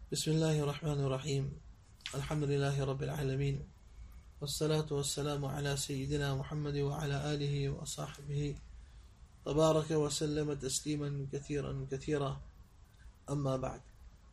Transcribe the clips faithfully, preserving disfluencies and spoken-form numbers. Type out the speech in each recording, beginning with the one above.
بسم الله الرحمن الرحيم الحمد لله رب العالمين والصلاة والسلام على سيدنا محمد وعلى آله وصحبه تبارك وسلم تسليما كثيرا كثيرا أما بعد.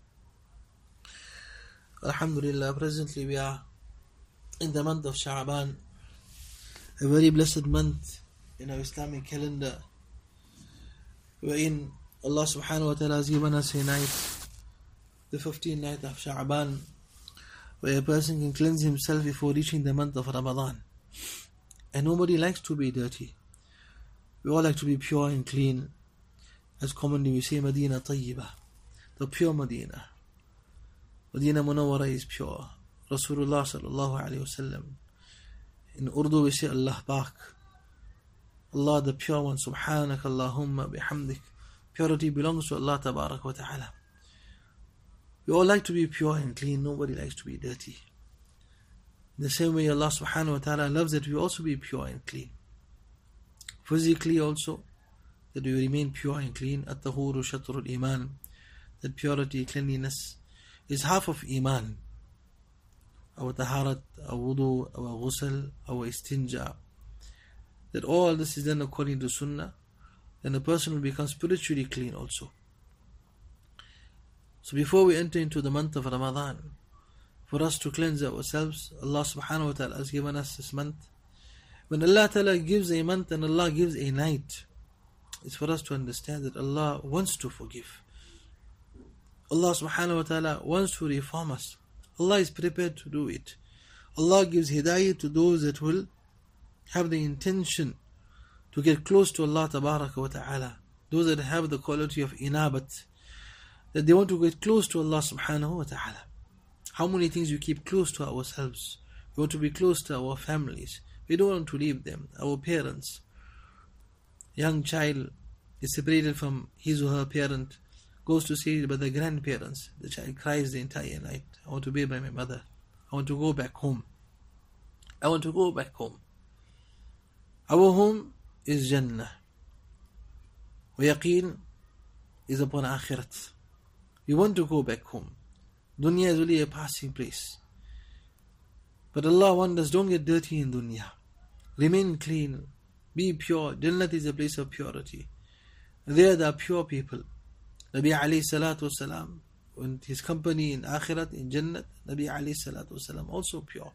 Alhamdulillah, presently we are in the month of Sha'ban, a very blessed month in our Islamic calendar, wherein Allah subhanahu wa ta'ala has given us a night, the fifteenth night of Sha'ban, where a person can cleanse himself before reaching the month of Ramadan. And nobody likes to be dirty. We all like to be pure and clean. As commonly we say, Medina Tayyibah, the pure Medina. Medina Munawwara is pure. Rasulullah sallallahu alayhi wa sallam. In Urdu we say Allah Pak, Allah the pure one, Subhanak Allahumma bihamdik. Purity belongs to Allah Tabarak wa Ta'ala. We all like to be pure and clean. Nobody likes to be dirty. In the same way Allah subhanahu wa ta'ala loves that we also be pure and clean. Physically also, that we remain pure and clean. At-tahuru shatrul iman. That purity, cleanliness is half of iman. Our taharat, our wudu, our ghusl, our istinja. That all this is done according to sunnah. Then a person will become spiritually clean also. So before we enter into the month of Ramadan, for us to cleanse ourselves, Allah subhanahu wa ta'ala has given us this month. When Allah ta'ala gives a month and Allah gives a night, it's for us to understand that Allah wants to forgive. Allah subhanahu wa ta'ala wants to reform us. Allah is prepared to do it. Allah gives hidayah to those that will have the intention to get close to Allah tabaraka wa ta'ala. Those that have the quality of inabat, that they want to get close to Allah subhanahu wa ta'ala. How many things we keep close to ourselves? We want to be close to our families. We don't want to leave them. Our parents. Young child is separated from his or her parent, goes to see it by the grandparents. The child cries the entire night. I want to be by my mother. I want to go back home. I want to go back home. Our home is Jannah. Wa yaqeen is upon Akhirat. We want to go back home. Dunya is only a passing place. But Allah wants us, don't get dirty in dunya. Remain clean. Be pure. Jannat is a place of purity. There are pure people. Nabi alayhi salatu wasalam, and his company in Akhirat, in Jannat, Nabi alayhi salatu wasalam, also pure.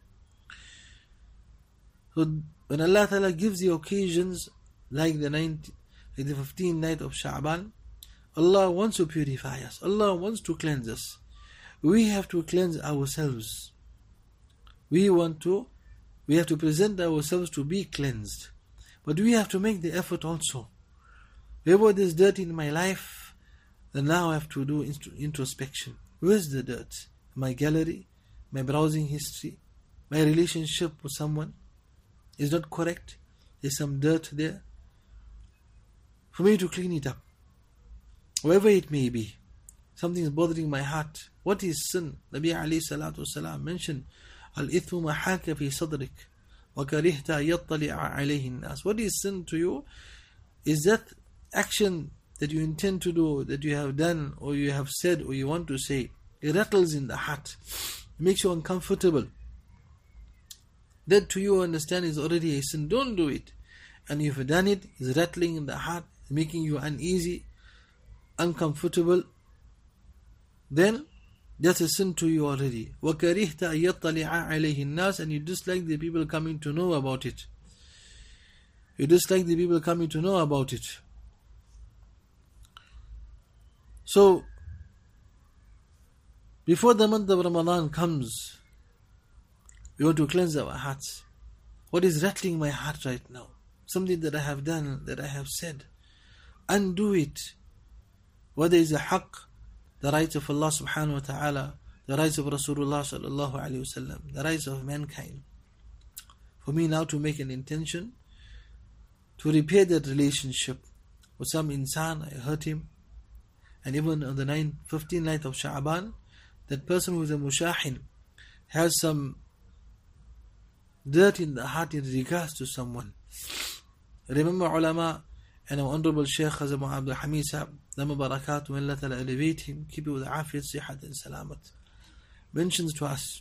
So when Allah Ta'ala gives the occasions like the ninth, like the fifteenth night of Sha'ban, Allah wants to purify us. Allah wants to cleanse us. We have to cleanse ourselves. We want to, we have to present ourselves to be cleansed. But we have to make the effort also. Wherever there's dirt in my life, then now I have to do introspection. Where's the dirt? My gallery, my browsing history, my relationship with someone is not correct. There's some dirt there. For me to clean it up. Wherever it may be, something is bothering my heart. What is sin? Nabi alayhi salatu wasalam mentioned, Al-ithmu mahaka fi sadrik wa karihta yattali'a alayhi nas. What is sin to you? Is that action that you intend to do, that you have done, or you have said, or you want to say, it rattles in the heart. It makes you uncomfortable. That to you understand is already a sin. Don't do it. And if you've done it, it's rattling in the heart, making you uneasy, uncomfortable, then that's a sin to you already. وَكَرِهْتَ أَيَّطَّلِعَ عَلَيْهِ النَّاسِ. And you dislike the people coming to know about it. You dislike the people coming to know about it. So, before the month of Ramadan comes, we want to cleanse our hearts. What is rattling my heart right now? Something that I have done, that I have said. Undo it. Whether it's a haqq, the rights of Allah subhanahu wa ta'ala, the rights of Rasulullah sallallahu alayhi wa sallam, the rights of mankind. For me now to make an intention to repair that relationship with some insan, I hurt him. And even on the ninth, fifteenth night of Sha'ban, that person who is a mushahin has some dirt in the heart in regards to someone. Remember ulama and our honorable Shaykh Hazrat Abdul Hamid Sahab Dhamma barakatuh, may Allah Ta'ala elevate him, keep it with afiyat, sihat and salamat, mentions to us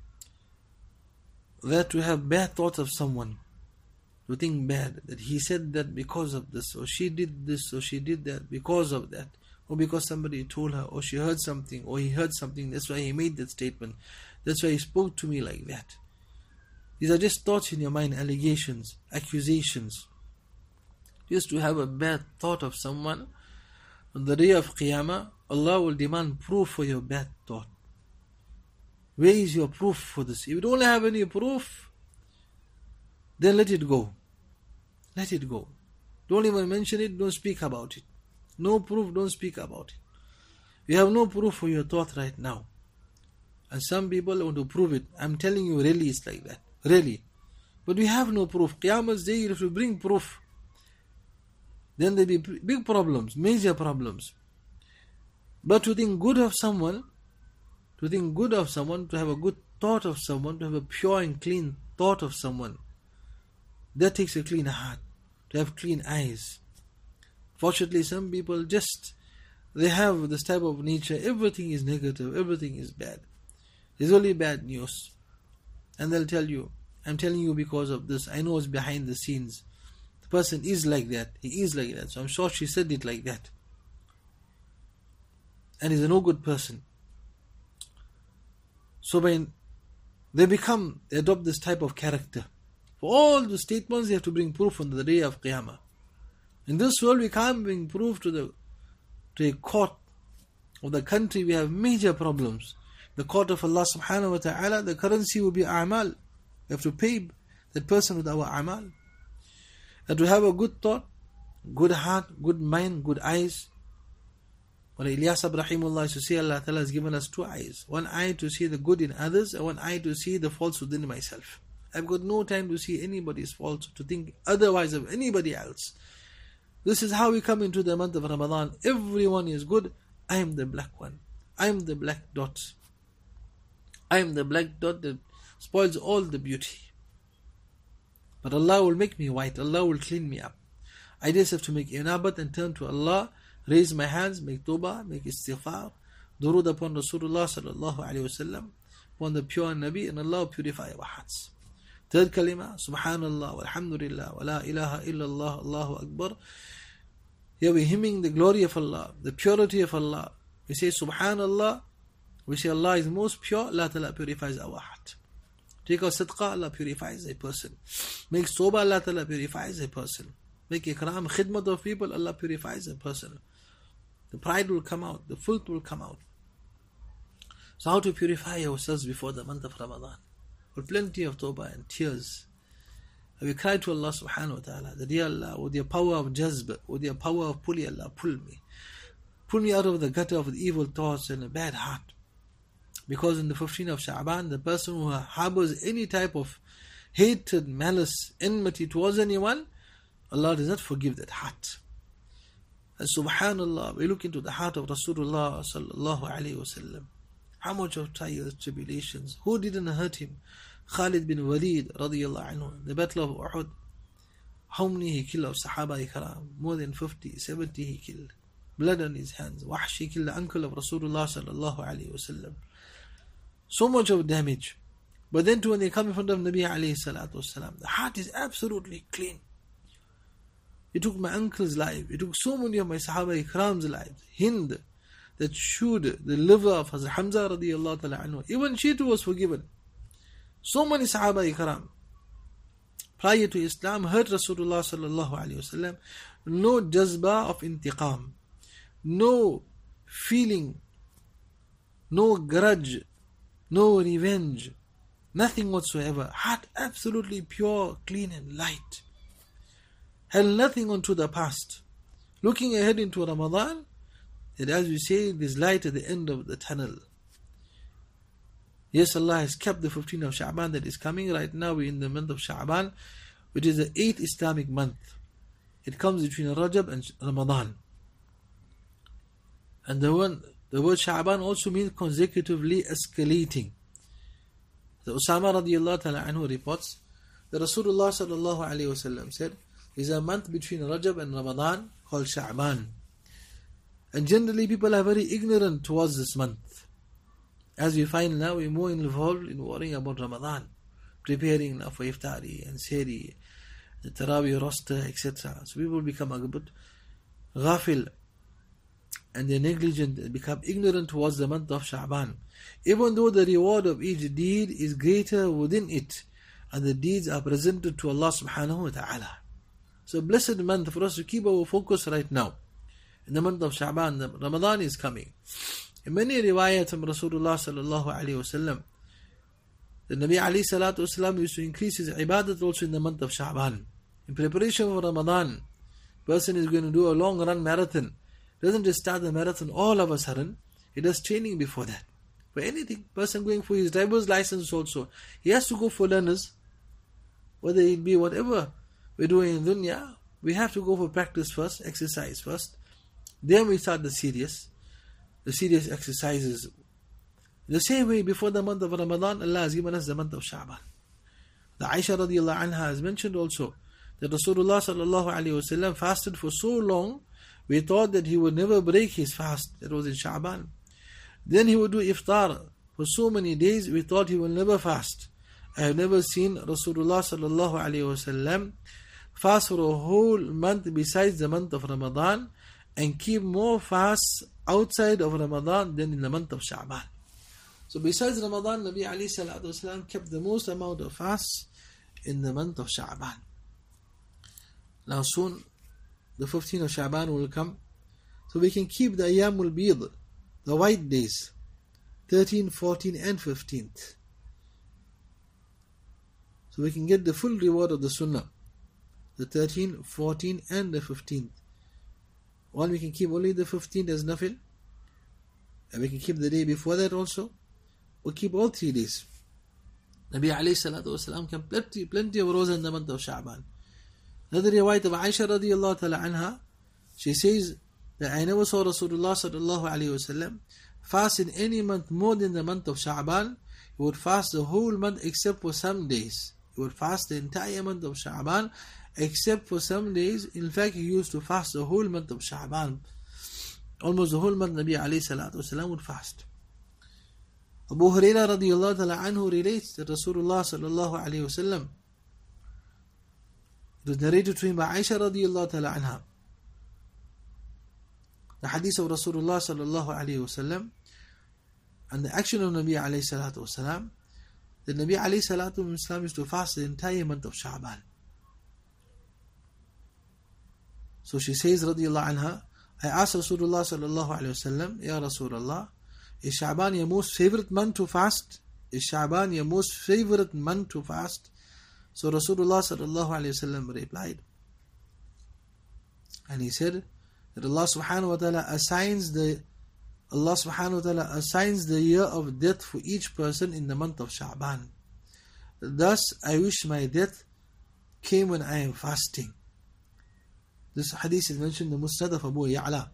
that to have bad thoughts of someone, to think bad, that he said that because of this, or she did this, or she did that because of that, or because somebody told her, or she heard something, or he heard something, that's why he made that statement, that's why he spoke to me like that. These are just thoughts in your mind, allegations, accusations. Just to have a bad thought of someone, on the day of Qiyamah, Allah will demand proof for your bad thought. Where is your proof for this? If you don't have any proof, then let it go. Let it go. Don't even mention it, don't speak about it. No proof, don't speak about it. You have no proof for your thought right now. And some people want to prove it. I'm telling you, really it's like that. Really. But we have no proof. Qiyamah's day, you have to bring proof. Then there'll be big problems, major problems. But to think good of someone, to think good of someone, to have a good thought of someone, to have a pure and clean thought of someone, that takes a clean heart, to have clean eyes. Fortunately, some people just, they have this type of nature, everything is negative, everything is bad. There's only bad news. And they'll tell you, I'm telling you because of this, I know it's behind the scenes. The person is like that, he is like that, so I'm sure she said it like that. And he's a no good person. So when they become, they adopt this type of character. For all the statements, they have to bring proof on the day of Qiyamah. In this world, we can't bring proof to the to a court of the country. We have major problems. The court of Allah subhanahu wa ta'ala, the currency will be a'mal. We have to pay that person with our a'mal. And to have a good thought, good heart, good mind, good eyes. Well, Ilyas Rahimullah used to say, Allah Ta'ala has given us two eyes. One eye to see the good in others, and one eye to see the faults within myself. I've got no time to see anybody's faults, to think otherwise of anybody else. This is how we come into the month of Ramadan. Everyone is good. I am the black one. I am the black dot. I am the black dot that spoils all the beauty. But Allah will make me white. Allah will clean me up. I just have to make inabat and turn to Allah, raise my hands, make tawbah, make istighfar, durood upon Rasulullah sallallahu alayhi wasallam, upon the pure Nabi, and Allah will purify our hearts. Third kalima, Subhanallah, walhamdulillah, wa la ilaha illallah, Allahu Akbar. Here we're hymning the glory of Allah, the purity of Allah. We say Subhanallah, we say Allah is most pure, Allah Ta'ala purifies our heart. Take our sadaqah, Allah purifies a person. Make soba, Allah Ta'ala purifies a person. Make ikram, khidmat of people, Allah purifies a person. The pride will come out, the filth will come out. So how to purify ourselves before the month of Ramadan? With plenty of tawbah and tears. And we cry to Allah subhanahu wa ta'ala, that Ya Allah, with your power of jazb, with your power of pull, Allah, pull me. Pull me out of the gutter of the evil thoughts and a bad heart. Because in the fifteenth of Sha'ban, the person who harbors any type of hatred, malice, enmity towards anyone, Allah does not forgive that heart. And subhanallah, we look into the heart of Rasulullah sallallahu alayhi wa sallam. How much of trials, tribulations, who didn't hurt him? Khalid bin Walid radiyallahu anhu, the battle of Uhud. How many he killed of Sahaba ikram? More than fifty, seventy he killed. Blood on his hands. Wahshi killed the uncle of Rasulullah sallallahu alayhi wa sallam. So much of damage. But then to when they come in front of Nabi alayhi salatu wasalam, the heart is absolutely clean. He took my uncle's life. He took so many of my Sahaba ikram's lives. Hind, that chewed the liver of Hazrat Hamza radiyallahu ta'ala anhu. Even she too was forgiven. So many Sahaba ikram, prior to Islam, heard Rasulullah sallallahu alayhi wasallam. No jazba of intiqam. No feeling. No grudge. No revenge. Nothing whatsoever. Heart absolutely pure, clean and light. Held nothing onto the past. Looking ahead into Ramadan, that as we say, there's light at the end of the tunnel. Yes, Allah has kept the fifteenth of Sha'ban that is coming. Right now we're in the month of Sha'ban, which is the eighth Islamic month. It comes between Rajab and Ramadan. And the one, the word Sha'ban also means consecutively escalating. The Usama radiyallahu ta'ala anhu reports that Rasulullah sallallahu alayhi wa sallam said, is a month between Rajab and Ramadan called Sha'ban. And generally people are very ignorant towards this month. As we find now, we're more involved in worrying about Ramadan, preparing now for iftari and sehri, the Taraweeh roster, et cetera. So people become a bit ghafil, and they're negligent and become ignorant towards the month of Sha'ban. Even though the reward of each deed is greater within it, and the deeds are presented to Allah subhanahu wa ta'ala. So blessed month for us to keep our focus right now. In the month of Sha'ban, the Ramadan is coming. In many riwayat from Rasulullah sallallahu alayhi wa sallam, the Nabi alayhi salatu wasalam used to increase his ibadat also in the month of Sha'ban. In preparation for Ramadan, person is going to do a long run marathon. Doesn't just start the marathon all of a sudden. He does training before that. For anything, person going for his driver's license also, he has to go for learners. Whether it be whatever we're doing in dunya, we have to go for practice first, exercise first. Then we start the serious, the serious exercises. The same way, before the month of Ramadan, Allah has given us the month of Sha'ban. The Aisha radiallahu anha has mentioned also that Rasulullah sallallahu alayhi wa sallam fasted for so long, we thought that he would never break his fast. That was in Sha'ban. Then he would do iftar for so many days, we thought he will never fast. I have never seen Rasulullah sallallahu alayhi wa sallam fast for a whole month besides the month of Ramadan, and keep more fasts outside of Ramadan than in the month of Sha'ban. So besides Ramadan, Nabi alayhi salatu wasalam kept the most amount of fasts in the month of Sha'ban. Now soon, the fifteenth of Sha'ban will come, so we can keep the Ayyamul Bid, the white days, thirteen, fourteen and fifteenth. So we can get the full reward of the Sunnah, the thirteen, fourteen and the fifteenth. One, we can keep only the fifteenth as nafil, and we can keep the day before that also, or keep all three days. Nabi alayhi salatu wasalam can plenty, plenty of roza in the month of Sha'ban. Another riwayat of Aisha radiallahu ta'ala anha, she says that I never saw Rasulullah sallallahu alayhi wasallam fast in any month more than the month of Sha'ban. He would fast the whole month except for some days. He would fast the entire month of Sha'ban except for some days. In fact, he used to fast the whole month of Sha'ban. Almost the whole month Nabi alayhi salatu wasalam would fast. Abu Hurairah radiallahu ta'ala anhu relates that Rasulullah sallallahu alayhi wasallam, it was narrated to him by Aisha radiallahu ta'ala anha, the hadith of Rasulullah sallallahu alayhi wasallam and the action of Nabi alayhi salatu wasalam, that Nabi alayhi salatu wasalam used to fast the entire month of Sha'ban. So she says radiallahu anha, I asked Rasulullah sallallahu alayhi wasallam, Ya Rasulullah, is Sha'ban your most favorite month to fast? Is Sha'ban your most favorite month to fast? So Rasulullah sallallahu alayhi wasallam replied, and he said that Allah subhanahu wa ta'ala assigns the Allah subhanahu wa ta'ala assigns the year of death for each person in the month of Sha'ban. Thus, I wish my death came when I am fasting. This hadith is mentioned in the Musnad of Abu Ya'la.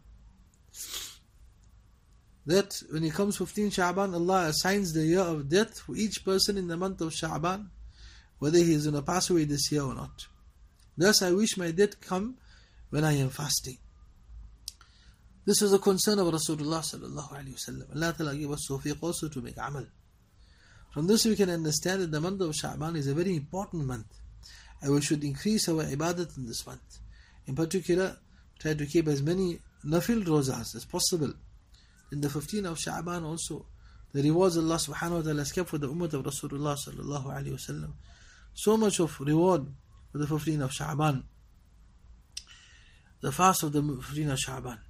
That when it comes fifteenth Sha'ban, Allah assigns the year of death for each person in the month of Sha'ban, whether he is going to pass away this year or not. Thus, I wish my death come when I am fasting. This was a concern of Rasulullah sallallahu alaihi wasallam. Allah Ta'ala give us tawfiq also to make amal. From this we can understand that the month of Sha'ban is a very important month, and we should increase our ibadat in this month. In particular, try to keep as many nafil rozas as possible. In the fifteenth of Sha'ban also, the rewards Allah subhanahu wa ta'ala has kept for the ummah of Rasulullah sallallahu alaihi wasallam. So much of reward for the fifteenth of Sha'ban, the fast of the fifteenth of Sha'ban.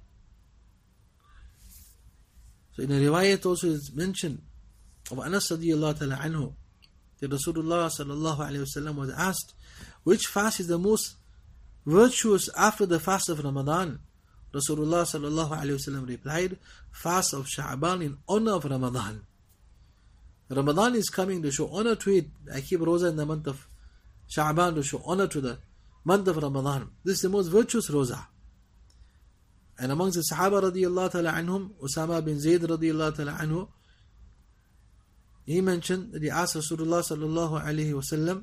So in a riwayat also is mentioned of Anas radiyallahu ta'ala anhu, that Rasulullah sallallahu alayhi wasallam was asked, which fast is the most virtuous after the fast of Ramadan? Rasulullah sallallahu alayhi wasallam replied, fast of Sha'ban in honor of Ramadan. Ramadan is coming to show honor to it. I keep roza in the month of Sha'ban to show honor to the month of Ramadan. This is the most virtuous roza. And amongst the Sahaba radiyallahu ta'ala anhum, Usama bin Zayd radiyallahu ta'ala anhu, he mentioned that he asked Rasulullah sallallahu alayhi wasallam,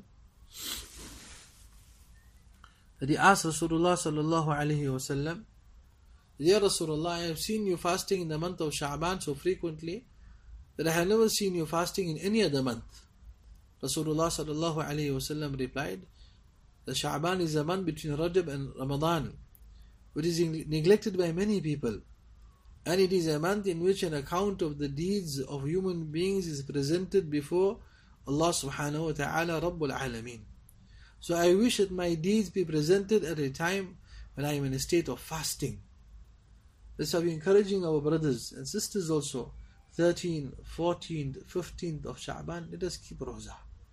that he asked Rasulullah sallallahu alayhi wasallam, Ya Rasulullah, I have seen you fasting in the month of Sha'ban so frequently that I have never seen you fasting in any other month. Rasulullah sallallahu alayhi wasallam replied, the Sha'ban is a month between Rajab and Ramadan, which is neglected by many people. And it is a month in which an account of the deeds of human beings is presented before Allah subhanahu wa ta'ala Rabbul Alameen. So I wish that my deeds be presented at a time when I am in a state of fasting. That's why we're encouraging our brothers and sisters also, thirteenth, fourteenth, fifteenth of Sha'ban, let us keep Roza.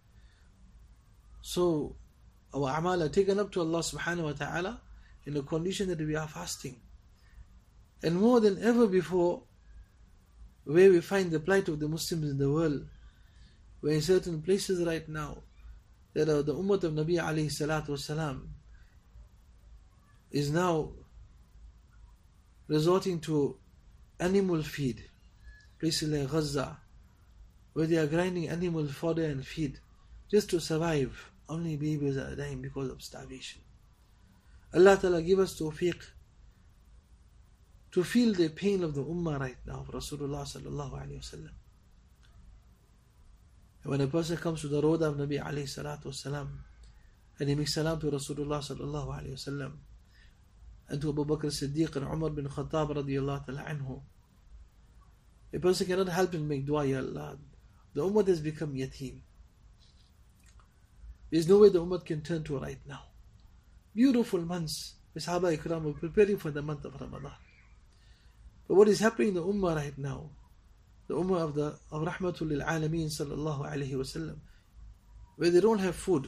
So our amal are taken up to Allah subhanahu wa ta'ala in the condition that we are fasting. And more than ever before, where we find the plight of the Muslims in the world, where in certain places right now, that are the ummah of Nabi alayhi salatu wasalam is now resorting to animal feed. Places like Gaza, where they are grinding animal fodder and feed just to survive. Only babies are dying because of starvation. Allah Ta'ala give us tawfiq to feel the pain of the ummah right now of Rasulullah sallallahu alayhi wasallam. When a person comes to the road of Nabi alayhi salatu wasalam and he makes salam to Rasulullah sallallahu alayhi wasallam and to Abu Bakr Siddiq and Umar bin Khattab radiyallahu ta'ala anhu, a person cannot help and make dua, Ya Allah. The ummah has become yatim. There is no way the ummah can turn to right now. Beautiful months. The Sahaba Ikram were preparing for the month of Ramadan. But what is happening in the ummah right now, the ummah of the of Rahmatul lil Alameen sallallahu alayhi wa sallam, where they don't have food.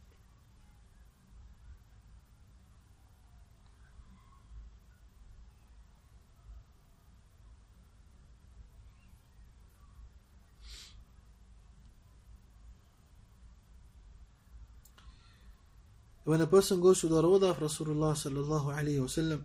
When a person goes to the Rawdah of Rasulullah sallallahu alayhi wa sallam,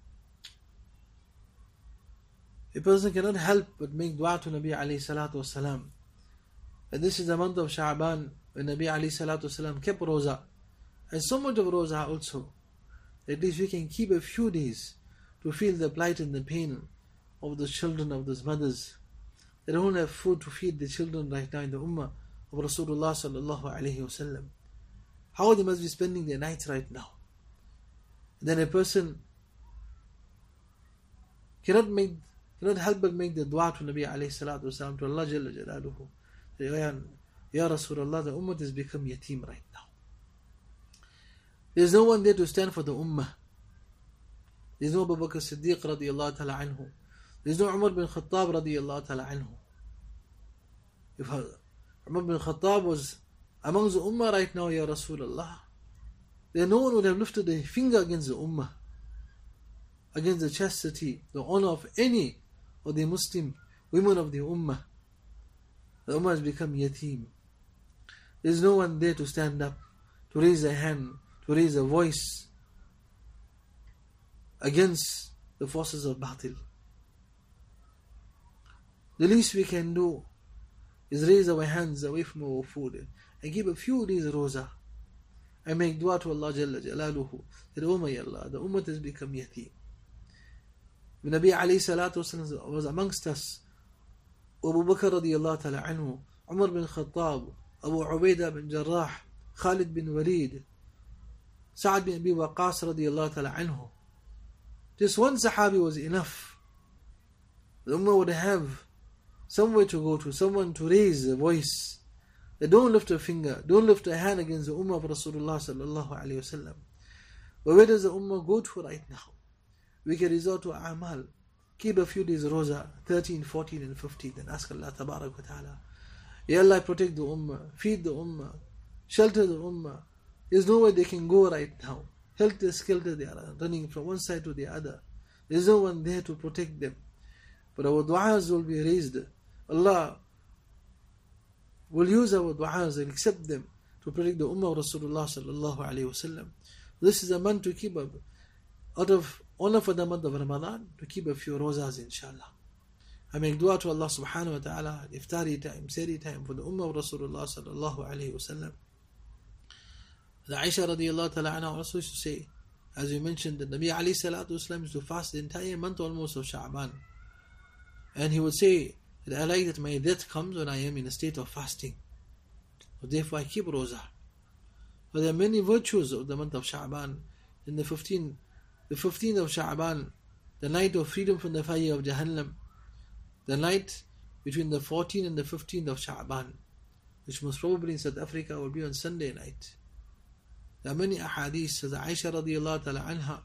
a person cannot help but make dua to Nabi alayhi salatu wasalam. And this is the month of Sha'ban when Nabi alayhi salatu wasalam kept Roza. And so much of Roza also, at least we can keep a few days to feel the plight and the pain of the children of those mothers. They don't have food to feed the children right now in the ummah of Rasulullah sallallahu alayhi wasallam. How they must be spending their nights right now. And then a person cannot make cannot help but make the dua to Nabi alayhi salatu wasalam, to Allah Jalla Jalaluhu. Ya Rasulullah, the ummah has become yatim right now. There is no one there to stand for the ummah. There is no Abu Bakr Siddiq radiyallahu ta'ala anhu. There is no Umar bin Khattab radiyallahu ta'ala anhu. If Umar bin Khattab was among the ummah right now, Ya Rasulullah, then no one would have lifted a finger against the ummah, against the chastity, the honor of any of the Muslim women of the ummah. The ummah has become yatim. There is no one there to stand up, to raise a hand, to raise a voice against the forces of batil. The least we can do is raise our hands away from our food and give a few days roza and make dua to Allah Jalla Jalaluhu that, oh my Allah, the ummah has become yatim. The Nabi alayhi salatu wasallam was amongst us. Abu Bakr radiyallahu ta'ala anhu, Umar bin Khattab, Abu Ubaidah bin Jarrah, Khalid bin Walid, Sa'ad bin Abi Waqqas radiyallahu ta'ala anhu. Just one Sahabi was enough. The ummah would have somewhere to go to, someone to raise a voice. They don't lift a finger, don't lift a hand against the ummah of Rasulullah sallallahu alayhi wa sallam. But where does the ummah go to right now? We can resort to amal. Keep a few days roza, thirteen, fourteen and fifteen, and ask Allah tabarak wa ta'ala, Ya Allah, protect the ummah, feed the ummah, shelter the ummah. There's nowhere they can go right now. Helter skelter, they are running from one side to the other. There's no one there to protect them. But our du'as will be raised. Allah will use our du'as and accept them to protect the ummah of Rasulullah sallallahu alayhi wa sallam. This is a month to keep up. Out of honor for the month of Ramadan, to keep a few rozas, inshallah. I make dua to Allah subhanahu wa ta'ala, iftari time, seri time for the ummah of Rasulullah sallallahu alayhi wa sallam. The Aisha radiyallahu ta'ala anha also used to say, As we mentioned, the Nabi alayhi salatu wasalam used to fast the entire month almost of Sha'ban. And he would say that I like that my death comes when I am in a state of fasting. So therefore I keep roza. But there are many virtues of the month of Sha'ban. In the fifteenth, the fifteenth of Sha'ban, the night of freedom from the fire of Jahannam, the night between the fourteenth and the fifteenth of Sha'ban, which most probably in South Africa will be on Sunday night. There are many ahadith, as Aisha radiallahu ta'ala anha,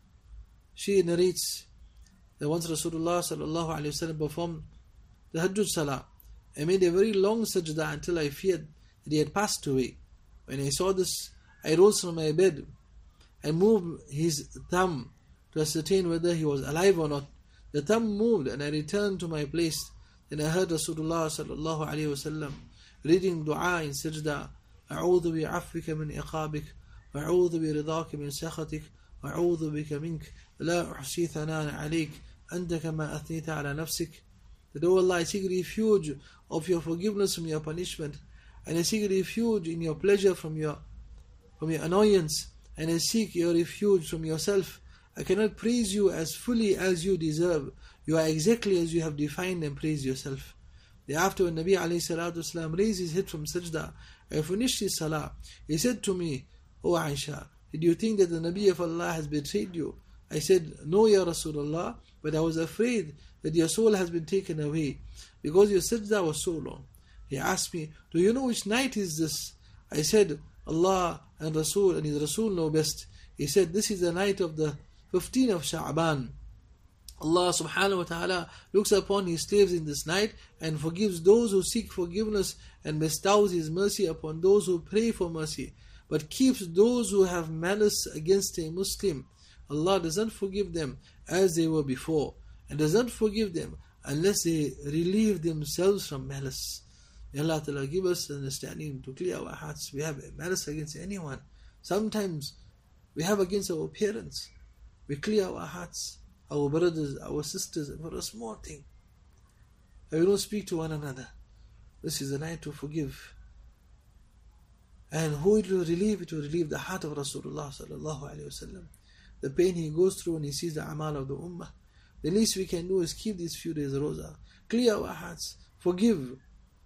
she narrates that once Rasulullah sallallahu alayhi wa sallam performed the Hajjud Salah and made a very long sajda until I feared that he had passed away. When I saw this, I rose from my bed and moved his thumb to ascertain whether he was alive or not. The thumb moved and I returned to my place. Then I heard Rasulullah sallallahu alayhi wa sallam reading dua in sajda, أعوذ بعفوك من عقابك وأعوذ برضاك من سخطك وأعوذ بك منك لا أحصي ثناء عليك أنت كما أثنيت على نفسك. That, O Allah, I seek refuge of your forgiveness from your punishment, and I seek refuge in your pleasure from your from your annoyance, and I seek your refuge from yourself. I cannot praise you as fully as you deserve. You are exactly as you have defined and praised yourself. Thereafter, when Nabi alayhi salatu wasalam raised his head from sajda and finished his salah, he said to me, O Aisha, did you think that the Nabi of Allah has betrayed you? I said, no, Ya Rasulullah, but I was afraid that your soul has been taken away because your sajda was so long. He asked me, do you know which night is this? I said, Allah and Rasul and His Rasul know best. He said, this is the night of the fifteenth of Sha'ban. Allah subhanahu wa ta'ala looks upon His slaves in this night and forgives those who seek forgiveness and bestows His mercy upon those who pray for mercy, but keeps those who have malice against a Muslim. Allah doesn't forgive them as they were before, and doesn't forgive them unless they relieve themselves from malice. May Allah Ta'ala give us understanding to clear our hearts. We have malice against anyone. Sometimes we have against our parents. We clear our hearts, our brothers, our sisters, for a small thing. And we don't speak to one another. This is the night to forgive. And who it will relieve? It will relieve the heart of Rasulullah sallallahu alayhi wasallam. The pain he goes through when he sees the amal of the ummah. The least we can do is keep these few days roza. Clear our hearts. Forgive.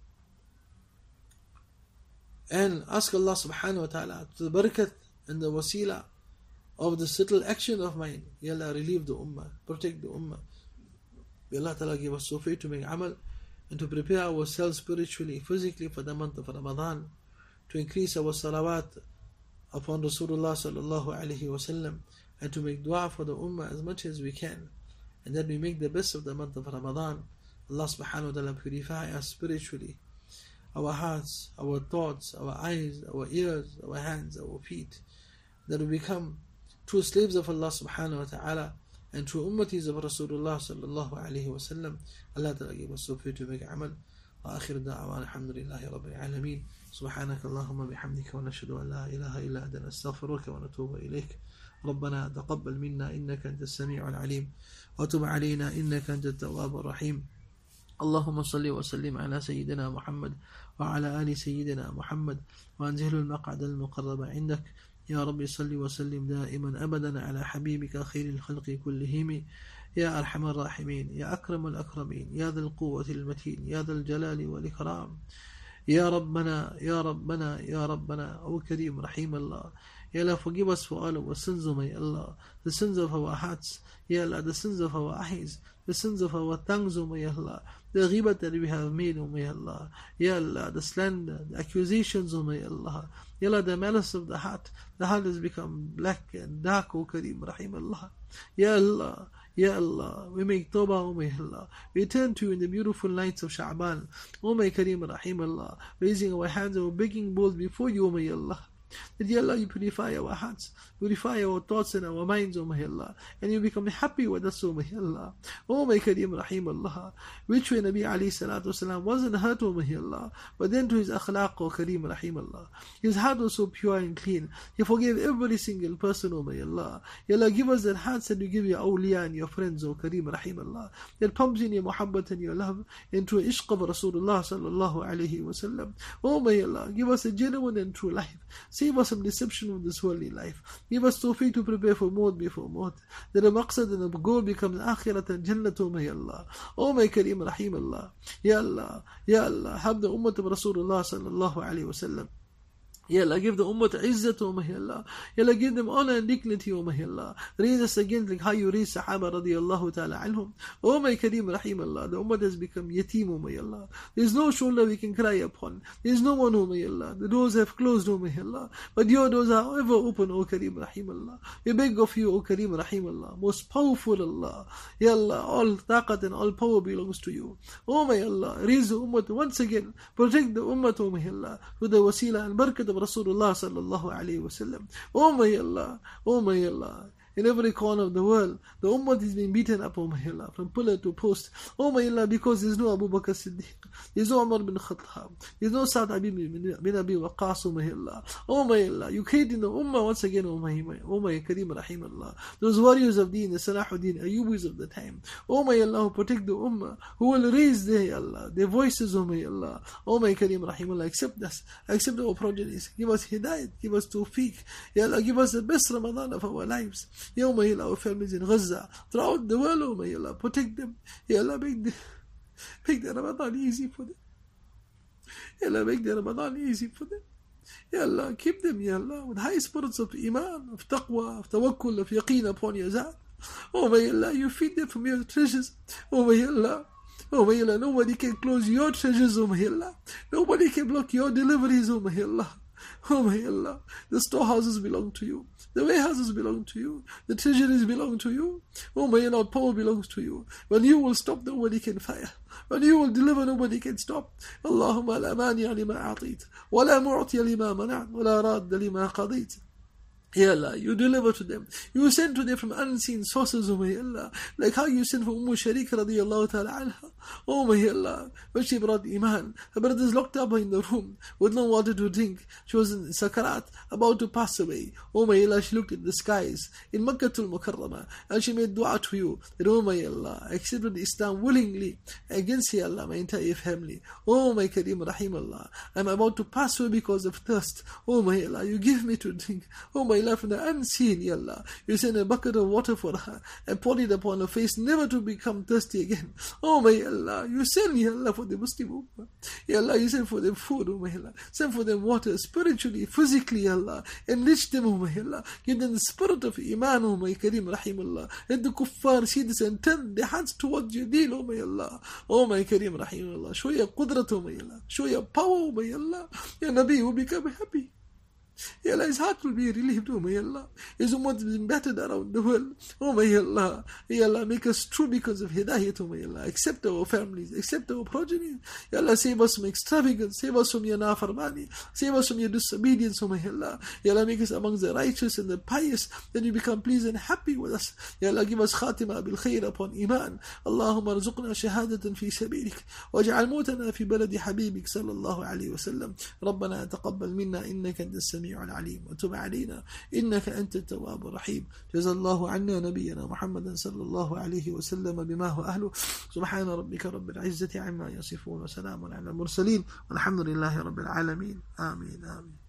And ask Allah subhanahu wa ta'ala to the barakat and the wasila of the subtle action of mine. Ya Allah, relieve the ummah. Protect the ummah. May Allah ta'ala give us tawfiq to make amal and to prepare ourselves spiritually, physically for the month of Ramadan. To increase our salawat upon Rasulullah sallallahu alayhi wa sallam, and to make dua for the ummah as much as we can, and that we make the best of the month of Ramadan. Allah subhanahu wa ta'ala purify us spiritually, our hearts, our thoughts, our eyes, our ears, our hands, our feet, that we become true slaves of Allah subhanahu wa ta'ala and true ummatis of Rasulullah sallallahu alayhi wa sallam. Allah ta'ala give us tawfiq to make amal. وآخر دعوانا الحمد لله رب العالمين. سبحانك اللهم بحمدك ونشهد أن لا إله إلا أنت نستغفرك ونتوب إليك. ربنا تقبل منا إنك أنت السميع العليم وتب علينا إنك أنت التواب الرحيم. اللهم صل وسلم على سيدنا محمد وعلى آل سيدنا محمد وأنزل المقعد المقرب عندك. يا رب صل وسلم دائما أبدا على حبيبك خير الخلق كلهم يا أرحم الراحمين يا أكرم الأكرمين يا ذا القوة المتين يا ذا الجلال والإكرام. يا ربنا يا ربنا يا ربنا, O Kareem, Rahim Allah. Ya Allah, forgive us for all our sins, O my Allah, the sins of our hearts, Ya Allah, the sins of our eyes, the sins of our tongues, O my Allah, the ghibat that we have made, O my Allah, Ya Allah, the slander, the accusations, O my Allah, Ya Allah, the malice of the heart. The heart has become black and dark, O Kareem, Rahim Allah. Ya Allah, Ya Allah, we make tawbah, O my Allah. We turn to you in the beautiful nights of Sha'ban, O my Kareem, Rahim Allah, raising our hands and begging bold before you, O my Allah. That, Ya Allah, you purify our hearts, purify our thoughts and our minds, O my Allah, and you become happy with us, O my Allah. O my Kareem, Rahim Allah, which way Nabi alayhi salatu wasalam wasn't hurt, O my Allah, but then to his akhlaq, O Kareem, Rahim Allah. His heart was so pure and clean. He forgave every single person, O my Allah. Ya Allah, give us that hearts that you give your awliya and your friends, O Kareem, Rahim Allah, that pumps in your muhabbat and your love into ishq of Rasulullah sallallahu alayhi wa sallam. O my Allah, give us a genuine and true life. Save us from deception of this worldly life. Give us tawfiq to prepare for maut before maut. That the maqsad and the goal becomes akhirat and jannat, O my Allah. O my Kareem Rahim Allah. Ya Allah, Ya Allah, have the ummah of Rasulullah sallallahu alayhi wa sallam. Ya Allah, give the ummah izzat, O my Allah. Ya Allah, give them honor and dignity, O my Allah. Raise us again like how you raise Sahaba radiallahu ta'ala anhum. O my Kareem Rahim Allah, the ummah has become yateem, O my Allah. There is no shoulder we can cry upon. There is no one, O my Allah. The doors have closed, O my Allah. But your doors are ever open, O Kareem Rahim Allah. We beg of you, O Kareem Rahim Allah. Most powerful Allah. Ya Allah, all taqat and all power belongs to you. O my Allah, raise the ummah once again. Protect the ummah, O my Allah. With the wasila and barakat of Rasulullah sallallahu alayhi wa sallam. Oh my Allah, oh my Allah. In every corner of the world, the ummah is being beaten up, oh my Allah, from pillar to post. Oh my Allah, because there's no Abu Bakr Siddiq, there's no Umar bin Khattab, there's no Sa'd bin Abi Waqqas, oh my Allah. Oh my Allah, you create in the ummah once again, oh my, oh my Kareem Rahim Allah. Those warriors of deen, the Salahuddin Ayyubis of the time. Oh my Allah, who protect the ummah, who will raise their Allah, their voices, oh my Allah. Oh my Kareem Rahim Allah, accept us, accept our progenies, give us hidayat, give us tawfiq. Ya Allah, give us the best Ramadan of our lives. Ya Allah, our families in Gaza, throughout the world, oh my Allah, protect them. Ya Allah, make the, make the Ramadan easy for them. Ya Allah, make the Ramadan easy for them. Ya Allah, keep them, Ya Allah, with high spirits of iman, of taqwa, of tawakkul, of yaqeen upon your zat. Oh my Allah, you feed them from your treasures. Oh my Allah. Oh my Allah, nobody can close your treasures, oh my Allah. Nobody can block your deliveries, oh my Allah. Oh my Allah, the storehouses belong to you. The warehouses belong to you. The treasuries belong to you. Oh my Allah, power belongs to you. When you will stop, nobody can fire. When you will deliver, nobody can stop. Allahumma la mani'a lima a'tit, wa la mu'tiya lima mana'at, wa la radda lima qadit. Ya Allah, you deliver to them. You send to them from unseen sources, oh my Allah. Like how you sent for Umm Sharik radiyallahu ta'ala anha. Oh my Allah, when she brought Iman, her brothers locked up her in the room with no water to drink. She was in Sakarat, about to pass away. Oh my Allah, she looked at the skies in Makkatul Mukarramah and she made dua to you that, oh my Allah, I accepted Islam willingly against, Ya Allah, my entire family. Oh my Kareem Rahim Allah, I'm about to pass away because of thirst. Oh my Allah, you give me to drink. Oh my Allah, from the unseen, Ya Allah, you send a bucket of water for her and pour it upon her face, never to become thirsty again. Oh my Allah, you send, Ya Allah, for the Muslim Ummah. Ya Allah, you send for them food, oh my Allah. Send for them water, spiritually, physically, Ya Allah. Enrich them, oh my Allah. Give them the spirit of Iman, oh my Kareem Rahim Allah. Let the kuffar see this and turn their hands towards your deen, oh my Allah. Oh my Kareem Rahim Allah. Show your qudrat, oh my Allah. Show your power, oh my Allah. Ya Nabi will become happy. Ya Allah, his heart will be relieved, oh my Allah. His ummah has been battered around the world. Oh my Allah. Ya Allah, make us true because of hidayat, oh my Allah. Accept our families, accept our progeny. Ya Allah, save us from extravagance, save us from your nafarmani, save us from your disobedience, oh my Allah. Ya Allah, make us amongst the righteous and the pious, then you become pleased and happy with us. Ya Allah, give us khatima bil khair upon iman. Allahumma rzuqna shahadatan fi sabilik, waj'al mutana fi baladi habibik sallallahu alayhi wa sallam. ربنا تقبل منا إنك أنت السميع العليم وتب علينا إنك أنت التواب الرحيم. جزا الله عنا نبينا محمد صلى الله عليه وسلم بما هو أهله. سبحان ربك رب العزة عما يصفون وسلام على المرسلين والحمد لله رب العالمين. آمين آمين.